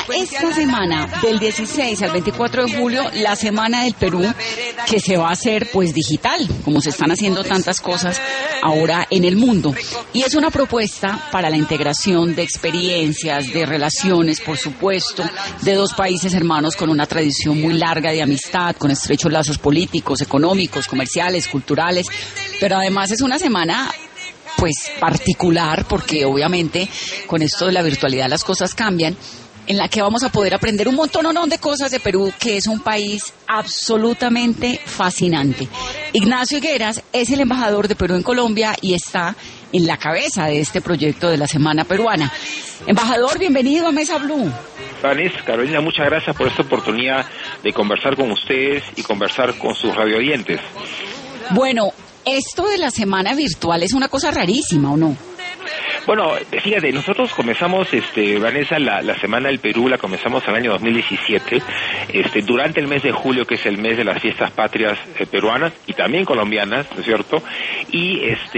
esta semana, del 16 al 24 de julio, la Semana del Perú, que se va a hacer pues digital, como se están haciendo tantas cosas ahora en el mundo. Y es una propuesta para la integración de experiencias, de relaciones, por supuesto, de dos países hermanos con una tradición muy larga de amistad, con estrechos lazos políticos, económicos, comerciales, culturales, pero además es una semana pues particular, porque obviamente con esto de la virtualidad las cosas cambian, en la que vamos a poder aprender un montón de cosas de Perú, que es un país absolutamente fascinante. Ignacio Higueras es el embajador de Perú en Colombia y está en la cabeza de este proyecto de la Semana Peruana. Embajador, bienvenido a Mesa Blue. Vanessa, Carolina, muchas gracias por esta oportunidad de conversar con ustedes y conversar con sus radioyentes. Bueno, esto de la semana virtual es una cosa rarísima, ¿o no? Bueno, fíjate, nosotros comenzamos, Vanessa, la Semana del Perú la comenzamos en el año 2017, durante el mes de julio, que es el mes de las fiestas patrias peruanas y también colombianas, ¿no es cierto? Y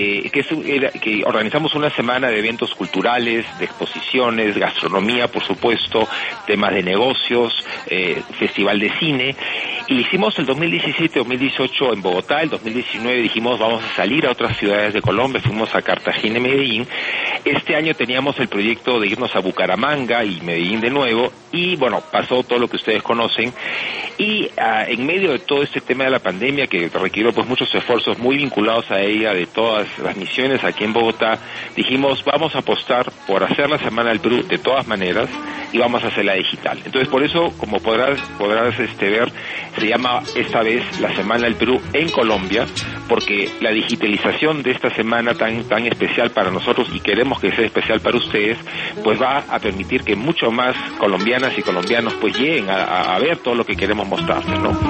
que organizamos una semana de eventos culturales, de exposiciones, gastronomía, por supuesto, temas de negocios, festival de cine, y lo hicimos el 2017, 2018 en Bogotá. El 2019 dijimos vamos a salir a otras ciudades de Colombia, fuimos a Cartagena y Medellín. Este año teníamos el proyecto de irnos a Bucaramanga y Medellín de nuevo, y bueno, pasó todo lo que ustedes conocen, y en medio de todo este tema de la pandemia, que requirió pues muchos esfuerzos muy vinculados a ella, de todas las misiones aquí en Bogotá, dijimos vamos a apostar por hacer la Semana del Perú de todas maneras, y vamos a hacerla digital. Entonces por eso, como podrás ver, se llama esta vez la Semana del Perú en Colombia, porque la digitalización de esta semana tan especial para nosotros, y queremos que sea especial para ustedes, pues va a permitir que mucho más colombianas y colombianos pues lleguen a ver todo lo que queremos mostrarles, ¿no?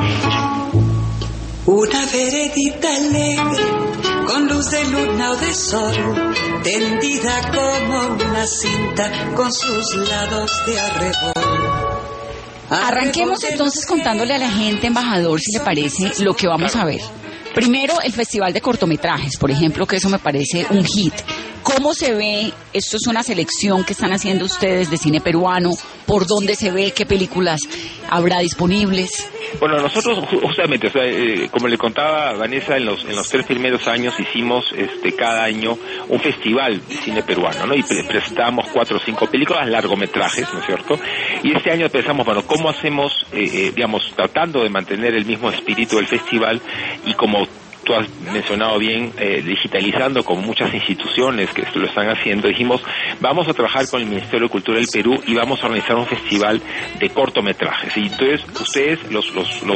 Una veredita alegre, con luz de luna o de sol, tendida como una cinta, con sus lados de arrebol. Arranquemos entonces contándole a la gente, embajador, si le parece, lo que vamos a ver. Primero, el Festival de Cortometrajes, por ejemplo, que eso me parece un hit. ¿Cómo se ve? Esto es una selección que están haciendo ustedes de cine peruano. ¿Por dónde se ve? ¿Qué películas habrá disponibles? Bueno, nosotros justamente, como le contaba Vanessa, en los 3 primeros años hicimos cada año un festival de cine peruano, ¿no? Y presentamos 4 o 5 películas, largometrajes, ¿no es cierto? Y este año pensamos, bueno, ¿cómo hacemos, tratando de mantener el mismo espíritu del festival, y como tú has mencionado bien, digitalizando con muchas instituciones que lo están haciendo, dijimos, vamos a trabajar con el Ministerio de Cultura del Perú y vamos a organizar un festival de cortometrajes. Y entonces ustedes, los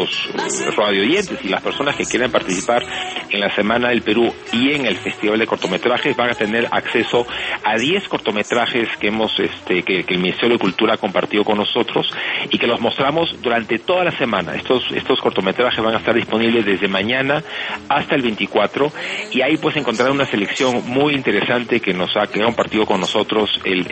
radioyentes y las personas que quieran participar en la Semana del Perú y en el Festival de Cortometrajes, van a tener acceso a 10 cortometrajes que que el Ministerio de Cultura ha compartido con nosotros, y que los mostramos durante toda la semana. Estos cortometrajes van a estar disponibles desde mañana hasta el 24, y ahí pues encontrar una selección muy interesante que ha compartido con nosotros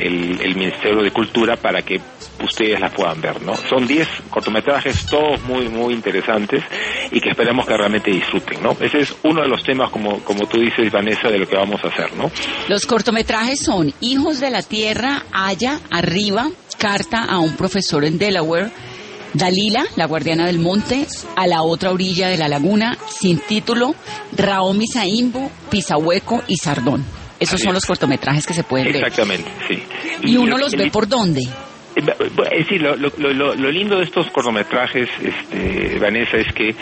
el Ministerio de Cultura, para que ustedes las puedan ver, ¿no? Son 10 cortometrajes, todos muy, muy interesantes, y que esperamos que realmente disfruten, ¿no? Ese es uno de los temas, como tú dices, Vanessa, de lo que vamos a hacer, ¿no? Los cortometrajes son Hijos de la Tierra, Allá, Arriba, Carta a un profesor en Delaware, Dalila, la guardiana del monte, A la otra orilla de la laguna, Sin título, Raomi Saimbo, Pisahueco y Sardón. Esos son los cortometrajes que se pueden ver. Exactamente, sí. ¿Y uno los ve por dónde? Es decir, lo lindo de estos cortometrajes, Vanessa, es que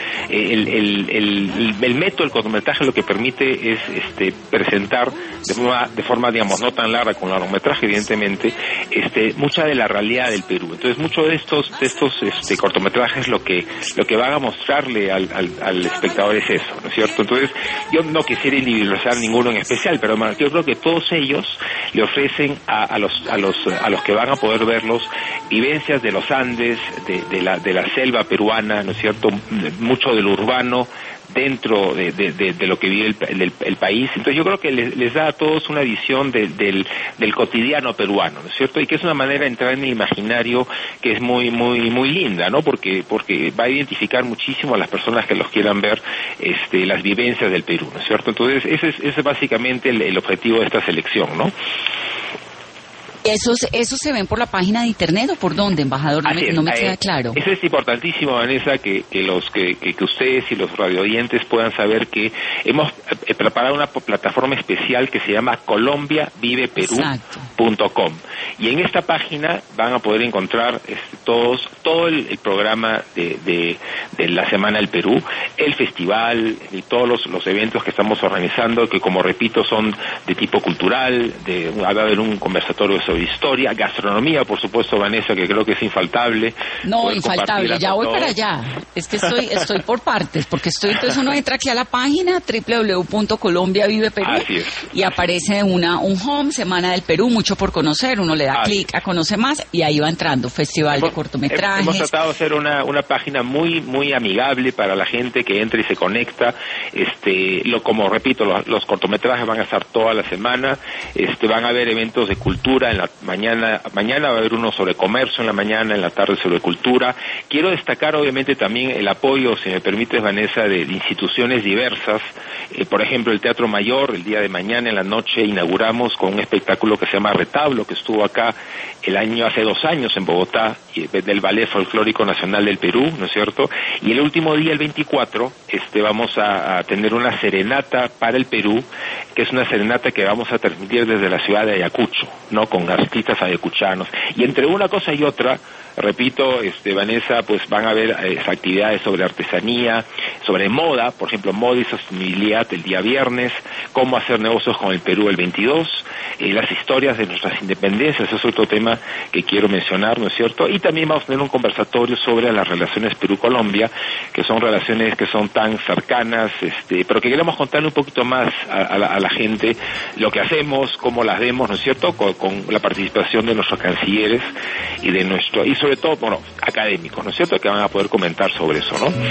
el método del cortometraje lo que permite es presentar de forma digamos no tan larga como el largometraje, evidentemente, mucha de la realidad del Perú. Entonces, muchos de estos cortometrajes lo que van a mostrarle al espectador es eso, ¿no es cierto? Entonces, yo no quisiera individualizar ninguno en especial, pero yo creo que todos ellos le ofrecen a los que van a poder verlos vivencias de los Andes, de la selva peruana, ¿no es cierto? Mucho del urbano dentro de lo que vive el país. Entonces yo creo que les da a todos una visión del cotidiano peruano, ¿no es cierto? Y que es una manera de entrar en el imaginario que es muy muy muy linda, ¿no? Porque va a identificar muchísimo a las personas que los quieran ver, las vivencias del Perú, ¿no es cierto? Entonces ese es básicamente el objetivo de esta selección, ¿no? ¿Esos se ven por la página de internet o por dónde, embajador? No me queda claro. Eso es importantísimo, Vanessa, que ustedes y los radioyentes puedan saber que hemos preparado una plataforma especial que se llama colombiaviveperú.com, y en esta página van a poder encontrar todo el programa de la Semana del Perú, el festival y todos los eventos que estamos organizando, que, como repito, son de tipo cultural. Va a haber un conversatorio sobre historia, gastronomía, por supuesto, Vanessa, que creo que es infaltable. No, infaltable, ya voy para allá. Es que estoy por partes, porque entonces uno entra aquí a la página www.colombiaviveperú y aparece un home, Semana del Perú, mucho por conocer, uno le da clic a conocer más y ahí va entrando, festival de cortometrajes. Hemos tratado de hacer una página muy muy amigable para la gente que entra y se conecta. Como repito, los cortometrajes van a estar toda la semana, van a haber eventos de cultura. En la mañana va a haber uno sobre comercio en la mañana, en la tarde sobre cultura. Quiero destacar obviamente también el apoyo, si me permites, Vanessa, de instituciones diversas. Por ejemplo, el Teatro Mayor, el día de mañana en la noche inauguramos con un espectáculo que se llama Retablo, que estuvo acá hace 2 años en Bogotá, del Ballet Folclórico Nacional del Perú, ¿no es cierto? Y el último día, el 24, vamos a tener una serenata para el Perú, que es una serenata que vamos a transmitir desde la ciudad de Ayacucho, ¿no? Con artistas ayacuchanos. Y entre una cosa y otra, repito, Vanessa, pues van a haber actividades sobre artesanía, sobre moda, por ejemplo, moda y sostenibilidad el día viernes, cómo hacer negocios con el Perú el 22, las historias de nuestras independencias, es otro tema que quiero mencionar, ¿no es cierto? Y también vamos a tener un conversatorio sobre las relaciones Perú-Colombia, que son relaciones que son tan cercanas, pero que queremos contarle un poquito más a la gente lo que hacemos, cómo las vemos, ¿no es cierto?, con la participación de nuestros cancilleres y sobre todo, académicos, ¿no es cierto?, que van a poder comentar sobre eso, ¿no?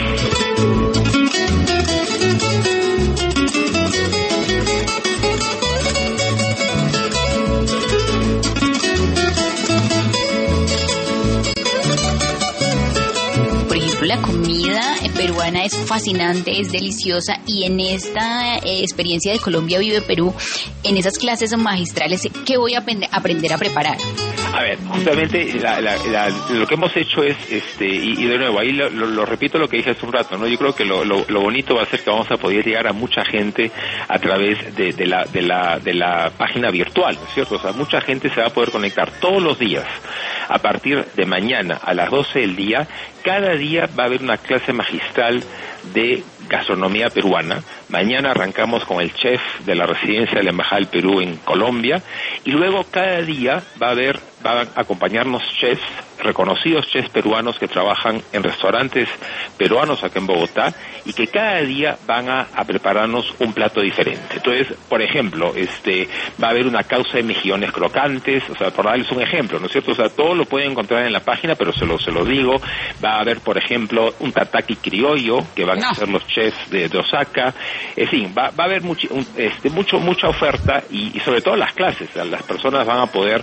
La comida peruana es fascinante, es deliciosa, y en esta experiencia de Colombia Vive Perú, en esas clases magistrales, ¿qué voy a aprender a preparar? A ver, justamente lo que hemos hecho es, y de nuevo, ahí lo repito lo que dije hace un rato, ¿no? Yo creo que lo bonito va a ser que vamos a poder llegar a mucha gente a través de la página virtual, ¿no es cierto? O sea, mucha gente se va a poder conectar todos los días. A partir de mañana a las 12 del día, cada día va a haber una clase magistral de gastronomía peruana. Mañana arrancamos con el chef de la residencia de la Embajada del Perú en Colombia, y luego cada día van a acompañarnos chefs, reconocidos chefs peruanos que trabajan en restaurantes peruanos acá en Bogotá, y que cada día van a prepararnos un plato diferente. Entonces, por ejemplo, va a haber una causa de mejillones crocantes, o sea, por darles un ejemplo, ¿no es cierto? O sea, todo lo pueden encontrar en la página, pero se lo digo. Va a haber, por ejemplo, un tataki criollo que van a hacer los chefs de Osaka. En fin, va a haber mucha oferta, y sobre todo las clases. Las personas van a poder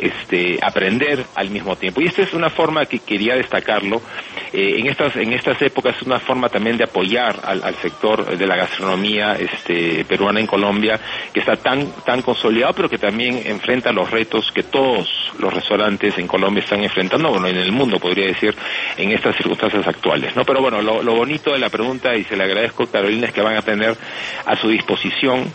aprender al mismo tiempo. Y esta es una forma que quería destacarlo. En estas épocas es una forma también de apoyar al sector de la gastronomía peruana en Colombia, que está tan consolidado, pero que también enfrenta los retos que todos los restaurantes en Colombia están enfrentando, en el mundo, podría decir, en estas circunstancias actuales, ¿no? Pero bueno, lo bonito de la pregunta, y se le agradezco, Carolina, es que van a tener a su disposición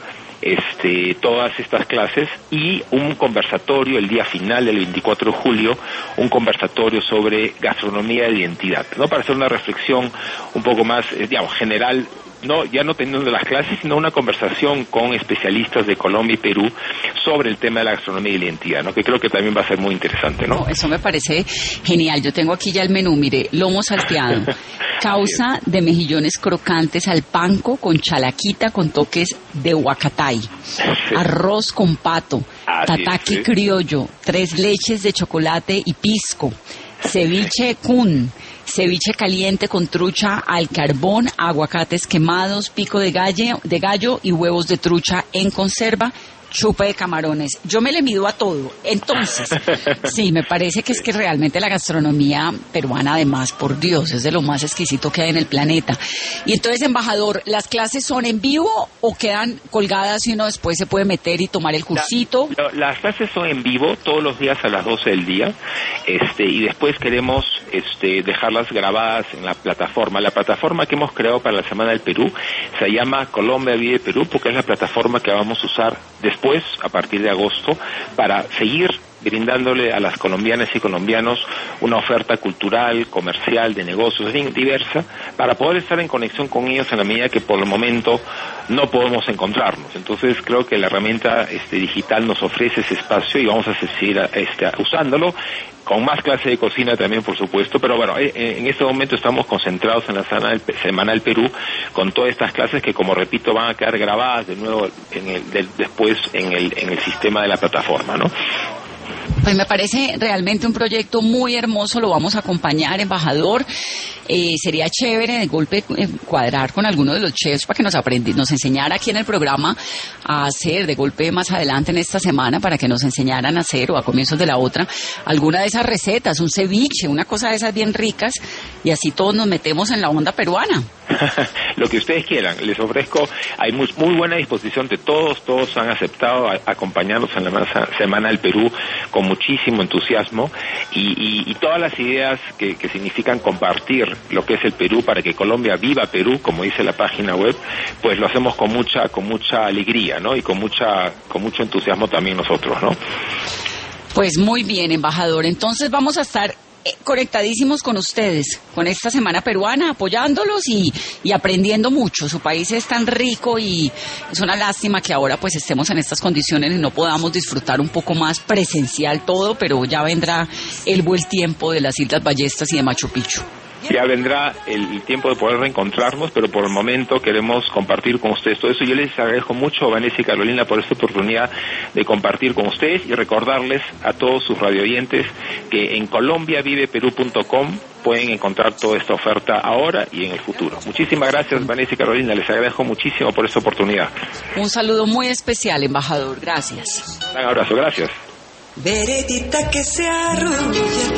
todas estas clases y un conversatorio el día final del 24 de julio, un conversatorio sobre gastronomía de identidad, ¿no? Para hacer una reflexión un poco más, general, ya no teniendo las clases, sino una conversación con especialistas de Colombia y Perú sobre el tema de la gastronomía y la identidad, ¿no? Que creo que también va a ser muy interesante, ¿no? Eso me parece genial. Yo tengo aquí ya el menú, mire: lomo salteado, causa de mejillones crocantes al panko con chalaquita con toques de huacatay, arroz con pato, tataki criollo, 3 leches de chocolate y pisco, ceviche kun, ceviche caliente con trucha al carbón, aguacates quemados, pico de gallo y huevos de trucha en conserva, chupe de camarones. Yo me le mido a todo. Entonces, sí, me parece que es que realmente la gastronomía peruana, además, por Dios, es de lo más exquisito que hay en el planeta. Y entonces, embajador, ¿las clases son en vivo o quedan colgadas y uno después se puede meter y tomar el cursito? Las clases son en vivo todos los días a las 12 del día, y después queremos dejarlas grabadas en la plataforma. La plataforma que hemos creado para la Semana del Perú se llama Colombia Vive Perú, porque es la plataforma que vamos a usar después, a partir de agosto, para seguir brindándole a las colombianas y colombianos una oferta cultural, comercial, de negocios, diversa, para poder estar en conexión con ellos en la medida que por el momento no podemos encontrarnos. Entonces creo que la herramienta digital nos ofrece ese espacio y vamos a seguir usándolo, con más clase de cocina también, por supuesto, pero bueno, en este momento estamos concentrados en la Semana del Perú, con todas estas clases que, como repito, van a quedar grabadas de nuevo después en el sistema de la plataforma, ¿no? Pues me parece realmente un proyecto muy hermoso, lo vamos a acompañar, embajador. Sería chévere de golpe cuadrar con alguno de los chefs para que nos enseñara aquí en el programa a hacer de golpe más adelante en esta semana, para que nos enseñaran a hacer, o a comienzos de la otra, alguna de esas recetas, un ceviche, una cosa de esas bien ricas, y así todos nos metemos en la onda peruana. Lo que ustedes quieran, les ofrezco, hay muy buena disposición de todos han aceptado acompañarnos en la Semana del Perú con muchísimo entusiasmo, y todas las ideas que significan compartir lo que es el Perú, para que Colombia viva Perú, como dice la página web, pues lo hacemos con mucha alegría, ¿no? Y con mucho entusiasmo también nosotros, ¿no? Pues muy bien, embajador, entonces vamos a estar conectadísimos con ustedes, con esta Semana Peruana, apoyándolos y aprendiendo mucho. Su país es tan rico y es una lástima que ahora pues estemos en estas condiciones y no podamos disfrutar un poco más presencial todo, pero ya vendrá el buen tiempo de las Islas Ballestas y de Machu Picchu. Ya vendrá el tiempo de poder reencontrarnos, pero por el momento queremos compartir con ustedes todo eso. Yo les agradezco mucho, Vanessa y Carolina, por esta oportunidad de compartir con ustedes, y recordarles a todos sus radioyentes que en colombiaviveperú.com pueden encontrar toda esta oferta ahora y en el futuro. Muchísimas gracias, Vanessa y Carolina, les agradezco muchísimo por esta oportunidad. Un saludo muy especial, embajador, gracias. Un abrazo, gracias. Veredita que se arrulla